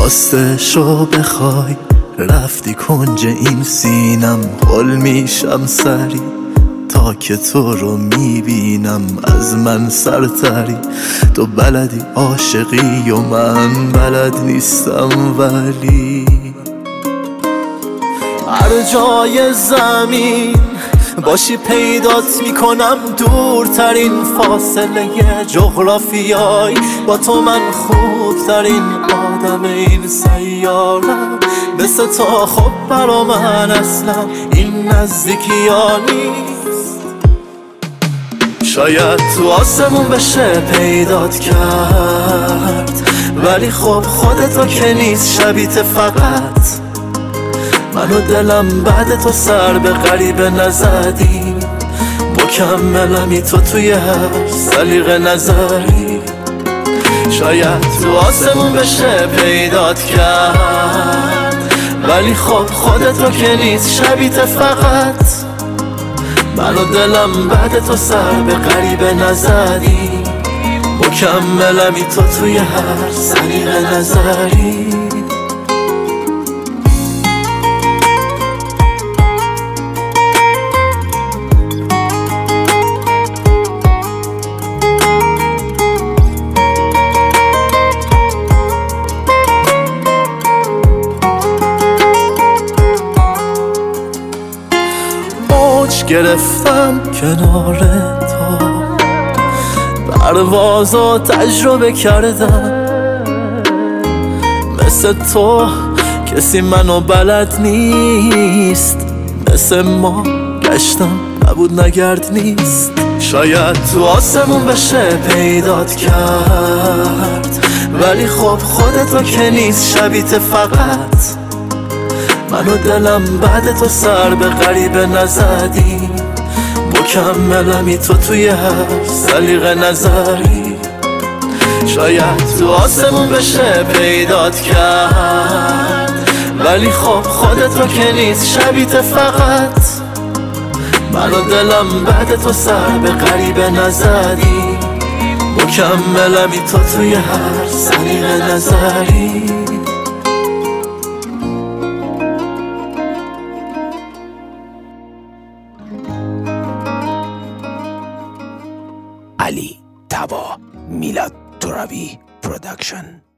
راستشو بخوای رفتی کنج این سینم، حل میشم سری تا که تو رو میبینم. از من سرتری، تو بلدی عاشقی و من بلد نیستم، ولی هر جای زمین باشی پیدات میکنم. دورترین فاصله جغرافیایی با تو من خوبترین آدم این سیارم. مثل تو خب برا من اصلا این نزدیکی ها نیست. شاید تو آسمون بشه پیدات کرد، ولی خب خودتو که نیست، شبیت فقط من و دلم بعد تو سر به غریبه نزدیم. مکملمی تو توی هر سلیقه نظری. شاید تو آسمون بشه پیدات کرد، ولی خب خودت رو که نیست، شبیت فقط من و دلم بعد تو سر به غریبه نزدیم. مکملمی تو توی هر سلیقه نظری. گرفتم کنار تو، پروازو تجربه کردم. مثل تو کسی منو بلد نیست، مثل ما گشتم نبود نگرد نیست. شاید تو آسمون بشه پیدات کرد، ولی خب خودت رو که نیست، شبیت فقط من و دلم بعد تو سر به غریبه نزدیم. مکملمی تو توی هر سلیقه نظری. شاید تو آسمون بشه پیدات کرد، ولی خب خودت رو که نیست، شبیت فقط من و دلم بعد تو سر به غریبه نزدیم. مکملمی تو توی هر سلیقه نظری. علی طبا، میلاد ترابی پروداکشن.